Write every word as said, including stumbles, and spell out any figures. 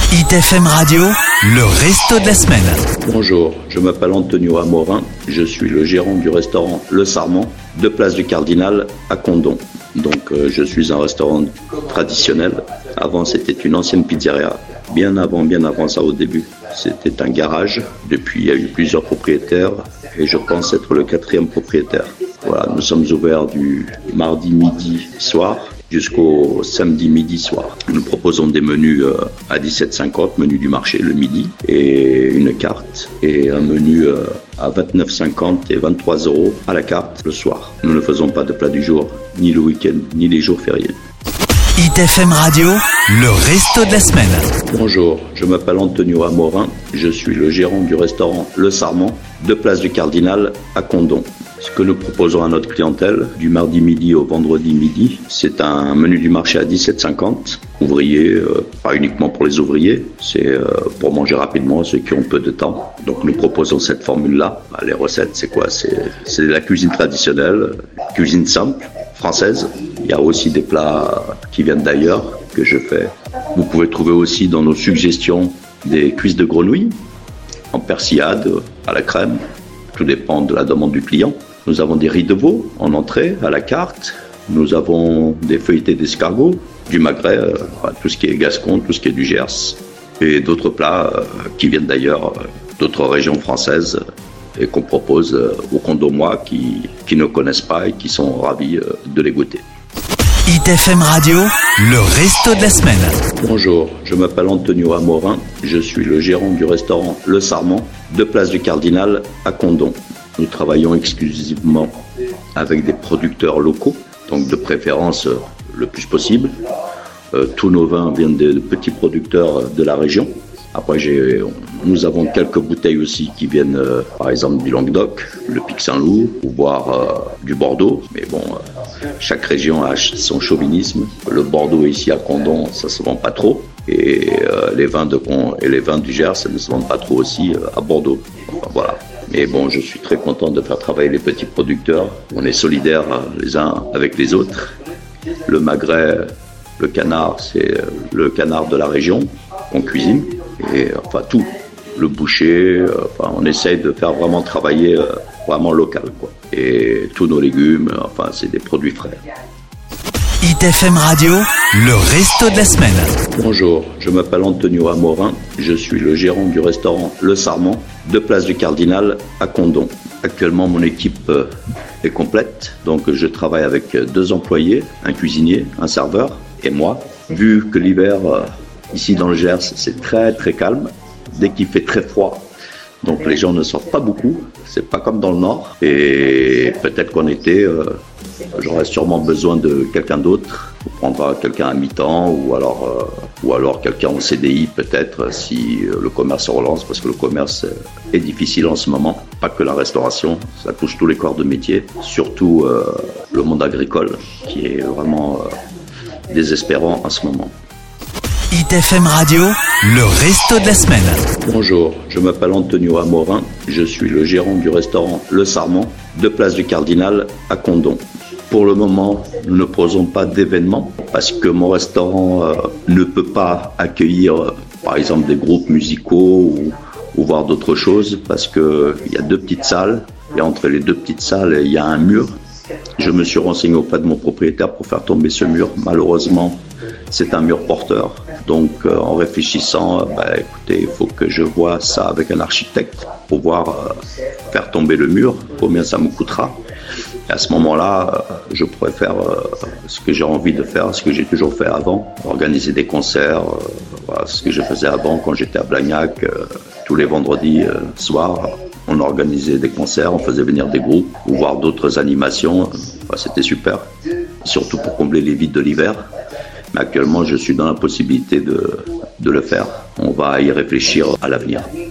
I T F M Radio, le resto de la semaine. Bonjour, je m'appelle Antonio Amorin, je suis le gérant du restaurant Le Sarment, de Place du Cardinal à Condom. Donc euh, je suis un restaurant traditionnel. Avant c'était une ancienne pizzeria, bien avant, bien avant ça au début. C'était un garage, depuis il y a eu plusieurs propriétaires et je pense être le quatrième propriétaire. Voilà, nous sommes ouverts du mardi midi soir jusqu'au samedi midi soir. Nous proposons des menus euh, à dix-sept cinquante, menu du marché le midi, et une carte, et un menu euh, à vingt-neuf cinquante et vingt-trois euros à la carte le soir. Nous ne faisons pas de plat du jour, ni le week-end, ni les jours fériés. I T F M Radio, le resto de la semaine. Bonjour, je m'appelle Antonio Amorin, je suis le gérant du restaurant Le Sarment, de Place du Cardinal à Condom. Ce que nous proposons à notre clientèle, du mardi midi au vendredi midi, c'est un menu du marché à dix-sept cinquante, ouvrier, euh, pas uniquement pour les ouvriers, c'est euh, pour manger rapidement, ceux qui ont peu de temps. Donc nous proposons cette formule-là. Bah, les recettes, c'est quoi ? C'est, c'est la cuisine traditionnelle, cuisine simple, française. Il y a aussi des plats qui viennent d'ailleurs, que je fais. Vous pouvez trouver aussi dans nos suggestions des cuisses de grenouille, en persillade, à la crème. Tout dépend de la demande du client. Nous avons des riz de veau en entrée, à la carte. Nous avons des feuilletés d'escargot, du magret, euh, tout ce qui est gascon, tout ce qui est du Gers. Et d'autres plats euh, qui viennent d'ailleurs euh, d'autres régions françaises et qu'on propose euh, aux condomois qui, qui ne connaissent pas et qui sont ravis euh, de les goûter. I T F M Radio, le resto de la semaine. Bonjour, je m'appelle Antonio Amorin, je suis le gérant du restaurant Le Sarment, de Place du Cardinal à Condom. Nous travaillons exclusivement avec des producteurs locaux, donc de préférence euh, le plus possible. Euh, tous nos vins viennent de, de petits producteurs de la région. Après, j'ai, nous avons quelques bouteilles aussi qui viennent, euh, par exemple, du Languedoc, le Pic Saint-Loup, ou voire euh, du Bordeaux. Mais bon, euh, chaque région a son chauvinisme. Le Bordeaux ici à Condom, ça se vend pas trop. Et euh, les vins de Con et les vins du Gers, ça ne se vendent pas trop aussi euh, à Bordeaux. Enfin, voilà. Mais bon, je suis très content de faire travailler les petits producteurs. On est solidaires les uns avec les autres. Le magret, le canard, c'est le canard de la région qu'on cuisine. Et enfin tout, le boucher, euh, enfin, on essaye de faire vraiment travailler euh, vraiment local, quoi. Et tous nos légumes, euh, enfin c'est des produits frais. I T F M Radio, le resto de la semaine. Bonjour, je m'appelle Antonio Amorin, je suis le gérant du restaurant Le Sarment, de Place du Cardinal à Condom. Actuellement mon équipe euh, est complète, donc je travaille avec deux employés, un cuisinier, un serveur et moi. Vu que l'hiver euh, ici dans le Gers, c'est très très calme. Dès qu'il fait très froid, donc les gens ne sortent pas beaucoup. C'est pas comme dans le Nord. Et peut-être qu'en été, euh, j'aurai sûrement besoin de quelqu'un d'autre. On prendra quelqu'un à mi-temps ou alors, euh, ou alors quelqu'un en C D I peut-être si euh, le commerce se relance, parce que le commerce est difficile en ce moment. Pas que la restauration, ça touche tous les corps de métier, surtout euh, le monde agricole qui est vraiment euh, désespérant en ce moment. I T F M Radio, le resto de la semaine. Bonjour, je m'appelle Antonio Amorin, je suis le gérant du restaurant Le Sarment, de Place du Cardinal à Condom. Pour le moment, nous ne proposons pas d'événements parce que mon restaurant euh, ne peut pas accueillir, euh, par exemple, des groupes musicaux ou, ou voir d'autres choses parce qu'il y a deux petites salles et entre les deux petites salles, il y a un mur. Je me suis renseigné auprès de mon propriétaire pour faire tomber ce mur. Malheureusement, c'est un mur porteur. Donc, euh, en réfléchissant, euh, bah, écoutez, il faut que je vois ça avec un architecte pour pouvoir euh, faire tomber le mur, combien ça me coûtera. Et à ce moment-là, euh, je pourrais faire euh, ce que j'ai envie de faire, ce que j'ai toujours fait avant, organiser des concerts, euh, voilà, ce que je faisais avant quand j'étais à Blagnac, euh, tous les vendredis euh, soirs. On organisait des concerts, on faisait venir des groupes ou voir d'autres animations. Enfin, c'était super, surtout pour combler les vides de l'hiver. Mais actuellement, je suis dans la possibilité de, de le faire. On va y réfléchir à l'avenir.